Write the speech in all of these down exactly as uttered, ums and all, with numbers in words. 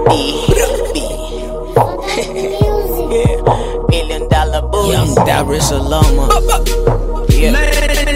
B, B. Yeah. Million dollar booty. Young Dar es Salaam. Yeah.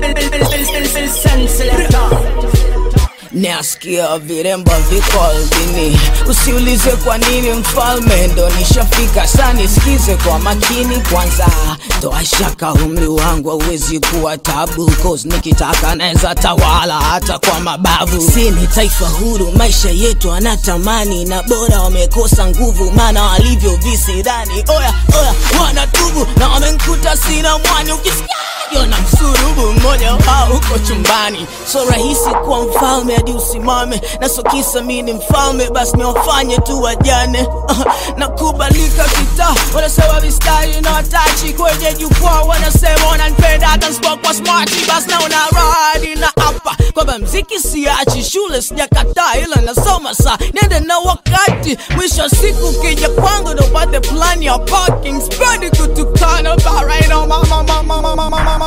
Nasikia viremba viko albini. Usiulize kwa nini mfalme ndo nishafika. Sani sikize kwa makini kwanza. Toa shaka umri wangu hauwezi kuwa tabu, cause nikitaka naeza tawala hata kwa mabavu. Sini taifa huru, maisha yetu anatamani, na bora wamekosa nguvu maana walivyo visidani. Oya oya wanatubu na wamenkuta sina mwani. Ukisikia na msurubu mmoja wao uko chumbani. So rahisi kuwa mfalme hadi usimame, na so kisa mini mfalme basi niwafanye tu wajane. Nakubalika kita, wanasema vistari na watachi kwenye jukwaa, wanasema wananipenda hata nisipokuwa smarty, basi naona radi na hapa kwamba mziki siachi, shule sijakataa ila nasoma saa nende na wakati. Mwisho siku kija kwangu ndo upate plan ya parking, spendi kutukana right on mama mama mama mama.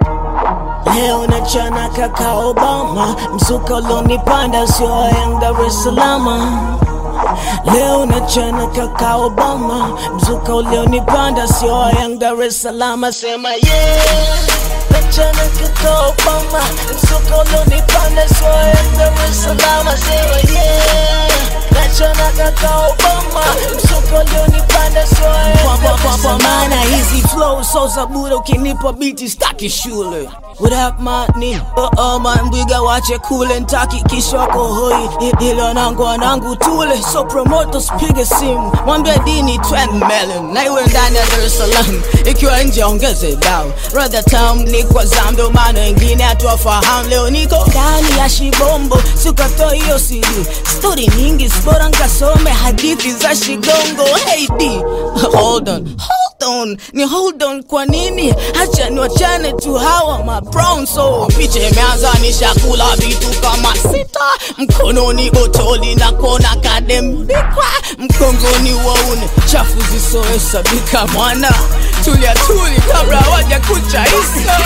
Leo nachana kaka Obama, msuka ulonipanda sio Young Dar es Salaam. Leo nachana kaka Obama, msuka ulonipanda sio Young Dar es Salaam. Sema yeah. Nachana kaka Obama, msuka ulonipanda sio Young Dar es Salaam. Sema yeah. Nachana kaka Obama, msuka ulonipanda sio Young Dar es Salaam. Maana hizi flow so zabura, ukinipa biti staki shule. What up mani, uh uh man mbiga wache kule ntaki kisho wako hoi. Ilo nangu wanangu tule, so promoters pige simu mwambia dini twenty million, na iwe ndani ya Dar es Salaam, ikiwa nje ongeze dao. Rather time ni kwa zamdo mano wengine hatuwafahamu. Leo niko ndani ya Shibombo, sukato hiyo C D. Story nyingi spora nkasome hadithi za Shigongo. Hey D, hold on, hold on, ni hold on kwa nini? Hacha ni wachane tu hawa ma brown. So piche imeanza nishakula vitu kama sita. Mkononi botoli na kona kadembikwa, mkongoni waune chafu zisohesabika. Mwana tulia tuli kabla waja kucha isa.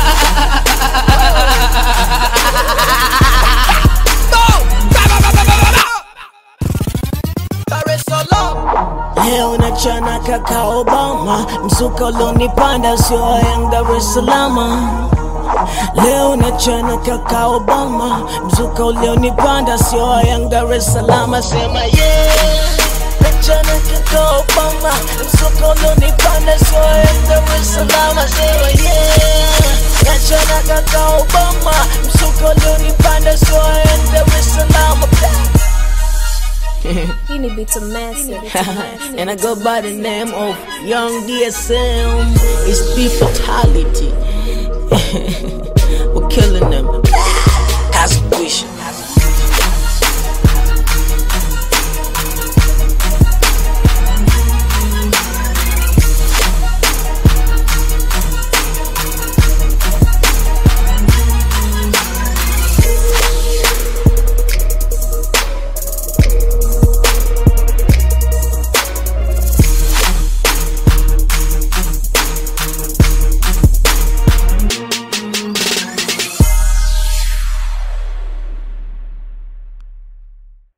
Leo nachana kaka Obama, msuka ulonipanda sio Young Dar es Salaam. Leo nachana kaka Obama, msuka ulonipanda sio Young Dar es Salaam. Sema yeah. Nachana kaka Obama, msuka ulonipanda sio Young Dar es Salaam. Sema yeah. Nachana kaka Obama, msuka ulonipanda sio Young Dar es Salaam. You need to be too massive. And I go by the name of Young D S M. It's the fatality. We're killing them.